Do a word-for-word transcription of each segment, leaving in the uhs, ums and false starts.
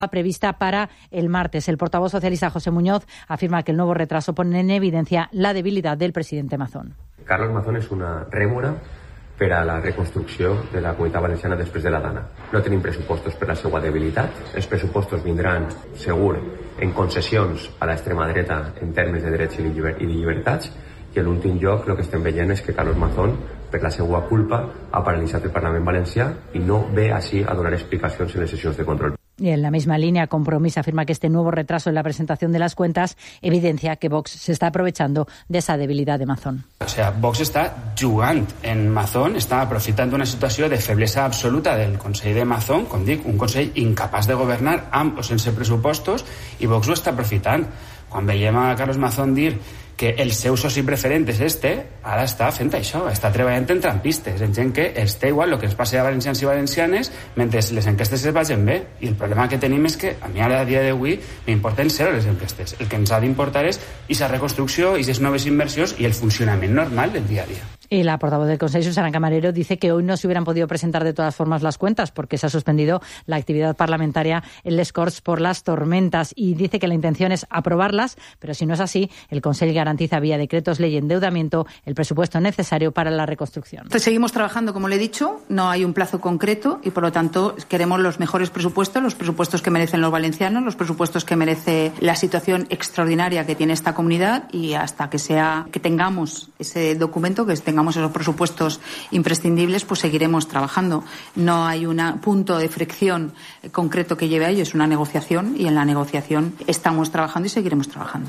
prevista para el martes. El portavoz socialista José Muñoz afirma que el nuevo retraso pone en evidencia la debilidad del presidente Mazón. Carlos Mazón és una rèmora per a la reconstrucció de la Comunitat Valenciana després de la Dana. No tenim pressupostos per la seva debilitat. Els pressupostos vindran, segur, en concessions a l'extrema dreta en termes de drets i de llibertats, i en l'últim lloc el que estem veient és que Carlos Mazón, per la seva culpa, ha paralitzat el Parlament valencià i no ve així a donar explicacions en les sessions de control. Y en la misma línea, Compromís afirma que este nuevo retraso en la presentación de las cuentas evidencia que Vox se está aprovechando de esa debilidad de Mazón. O sea, Vox està jugant en Mazón, està aprofitant una situació de feblesa absoluta del Consell de Mazón, com dic, un Consell incapaç de governar amb o sense pressupostos, i Vox ho està aprofitant. Quan veiem a Carlos Mazón dir que el seu soci preferent és este, ara està fent això, està treballant en trampistes, en gent que els té igual el que ens passa a valencians i valencianes mentre les enquestes es vagin bé. I el problema que tenim és que a mi ara a dia d'avui m'importen zero les enquestes. El que ens ha d'importar és aquesta reconstrucció, aquestes noves inversions i el funcionament normal del dia a dia. Y la portavoz del Consejo, Susana Camarero, dice que hoy no se hubieran podido presentar de todas formas las cuentas porque se ha suspendido la actividad parlamentaria en Les Corts por las tormentas, y dice que la intención es aprobarlas, pero si no es así, el Consejo garantiza vía decretos ley y endeudamiento el presupuesto necesario para la reconstrucción. Seguimos trabajando, como le he dicho, no hay un plazo concreto y por lo tanto queremos los mejores presupuestos, los presupuestos que merecen los valencianos, los presupuestos que merece la situación extraordinaria que tiene esta comunidad, y hasta que sea que tengamos ese documento, que tengamos esos presupuestos imprescindibles, pues seguiremos trabajando. No hay un punto de fricción concreto que lleve a ello, es una negociación y en la negociación estamos trabajando y seguiremos trabajando.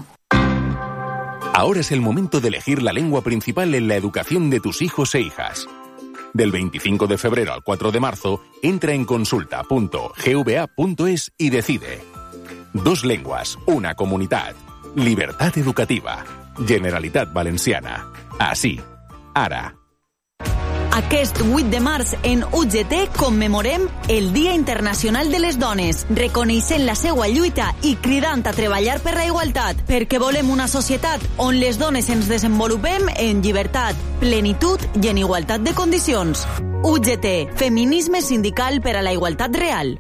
Ahora es el momento de elegir la lengua principal en la educación de tus hijos e hijas. Del veinticinco de febrero al cuatro de marzo, entra en consulta punto g v a punto es y decide. Dos lenguas, una comunitat. Libertad educativa. Generalitat Valenciana. Así. Ara. Aquest vuit de març, en U G T, commemorem el Dia Internacional de les Dones, reconeixent la seva lluita i cridant a treballar per la igualtat, perquè volem una societat on les dones ens desenvolupem en llibertat, plenitud i en igualtat de condicions. U G T, feminisme sindical per a la igualtat real.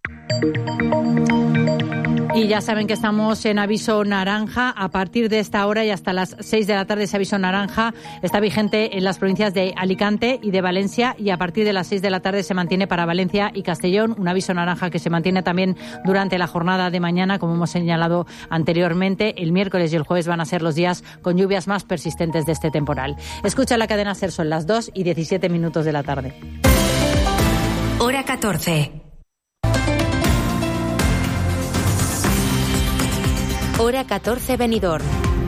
Y ya saben que estamos en aviso naranja. A partir de esta hora y hasta las seis de la tarde ese aviso naranja está vigente en las provincias de Alicante y de Valencia, y a partir de las seis de la tarde se mantiene para Valencia y Castellón. Un aviso naranja que se mantiene también durante la jornada de mañana, como hemos señalado anteriormente. El miércoles y el jueves van a ser los días con lluvias más persistentes de este temporal. Escucha la cadena SER, son las dos y diecisiete minutos de la tarde. Hora catorce. Hora catorce, Benidorm.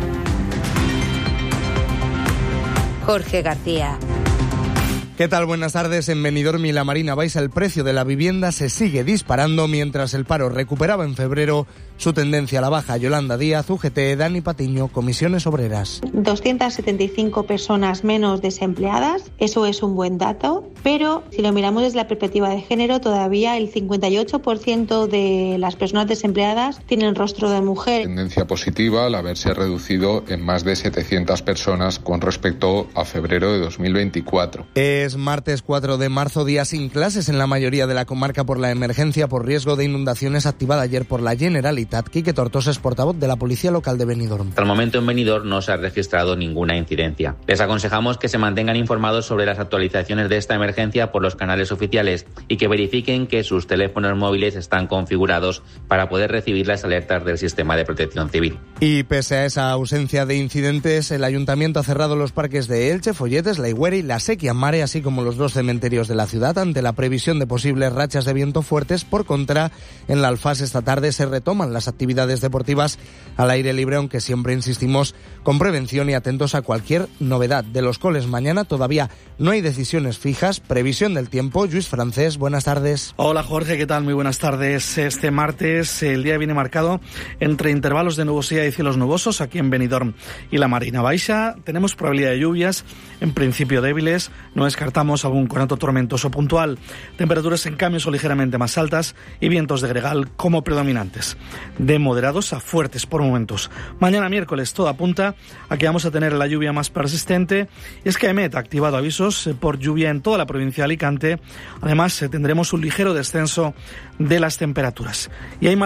Jorge García. ¿Qué tal? Buenas tardes. En Benidorm y la Marina Baixa el precio de la vivienda se sigue disparando mientras el paro recuperaba en febrero su tendencia a la baja. Yolanda Díaz, U G T, Dani Patiño, Comisiones Obreras. doscientas setenta y cinco personas menos desempleadas, eso es un buen dato, pero si lo miramos desde la perspectiva de género, todavía el cincuenta y ocho por ciento de las personas desempleadas tienen rostro de mujer. Tendencia positiva al haberse reducido en más de setecientas personas con respecto a febrero de dos mil veinticuatro. Es martes cuatro de marzo, día sin clases en la mayoría de la comarca por la emergencia por riesgo de inundaciones activada ayer por la Generalitat. Quique Tortosa es portavoz de la Policía Local de Benidorm. Hasta el momento en Benidorm no se ha registrado ninguna incidencia. Les aconsejamos que se mantengan informados sobre las actualizaciones de esta emergencia por los canales oficiales y que verifiquen que sus teléfonos móviles están configurados para poder recibir las alertas del sistema de protección civil. Y pese a esa ausencia de incidentes, el Ayuntamiento ha cerrado los parques de Elche, Folletes, La Higuera y La Sequia Mare, así como los dos cementerios de la ciudad, ante la previsión de posibles rachas de viento fuertes. Por contra, en la Alfaz esta tarde se retoman las actividades deportivas al aire libre, aunque siempre insistimos con prevención y atentos a cualquier novedad. De los coles mañana todavía no hay decisiones fijas. Previsión del tiempo. Lluís Francés, buenas tardes. Hola Jorge, ¿qué tal? Muy buenas tardes. Este martes el día viene marcado entre intervalos de nubosidad y cielos nubosos aquí en Benidorm y la Marina Baixa. Tenemos probabilidad de lluvias, en principio débiles, no descartamos descartamos algún conato tormentoso puntual. Temperaturas en cambio son ligeramente más altas y vientos de gregal como predominantes, de moderados a fuertes por momentos. Mañana miércoles todo apunta a que vamos a tener la lluvia más persistente, y es que AEMET ha activado avisos por lluvia en toda la provincia de Alicante. Además, tendremos un ligero descenso de las temperaturas. Y hay